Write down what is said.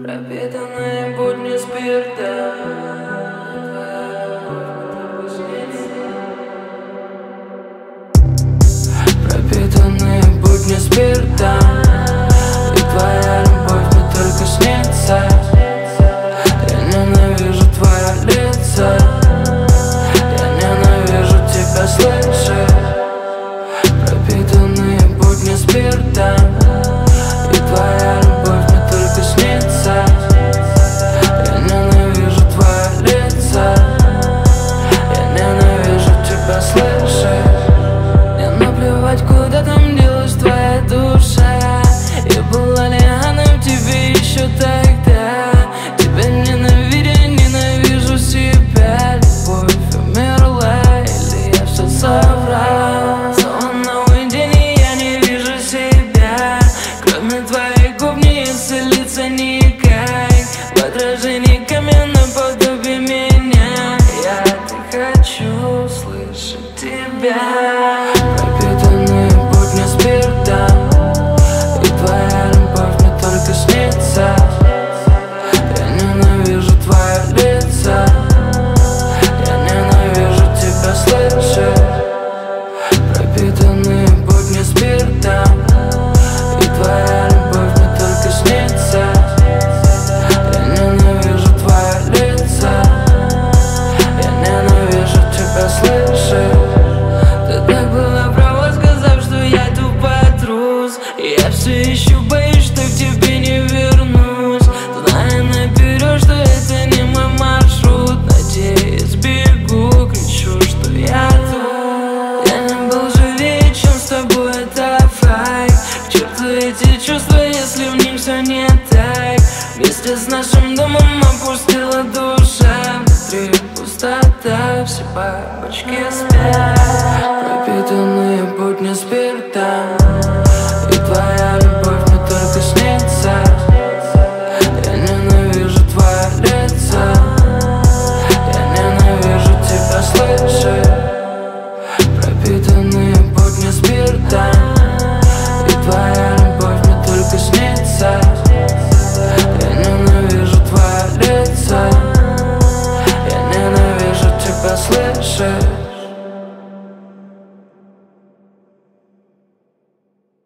Пропитанные будни спирта. Пропитанные будни спирта. И твоя любовь мне только снится. Я ненавижу твое лицо. Я ненавижу тебя слышать. Пропитанные будни спирта. И твоя любовь мне только снится. Я ненавижу твое лицо. Я ненавижу тебя слышать. Мне наплевать, куда там делась твоя душа. И была ли она в тебе еще тогда? Тебя ненавидя, ненавижу себя. Любовь умерла, или я все соврал? Снова на уединении я не вижу себя. Кроме твоих губ не исцелиться никак. В отражении каменном подобие меня. Я так хочу слышать тебя. Пропитанные будни спирта. И твоя любовь мне только снится. Я ненавижу твое лицо. Я ненавижу тебя слышать. Пропитанные будни спирта. И твоя любовь мне только снится. Я ненавижу твое лицо. Я ненавижу тебя слышать. Ты так была права, сказав, что я тупой трус. И я все еще боюсь, что к тебе не вернусь. Зная наперед, что это не мой маршрут. Надеюсь, бегу, кричу, что я тут. Я не был живее, чем с тобой, это факт. К черту эти чувства, если в них все не так. Вместе с нашим домом опустила душа. Внутри пустота, все бабочки спят. Пропитанные будни спирта. И твоя любовь мне только снится. Я ненавижу твое лицо. Я ненавижу тебя слышать.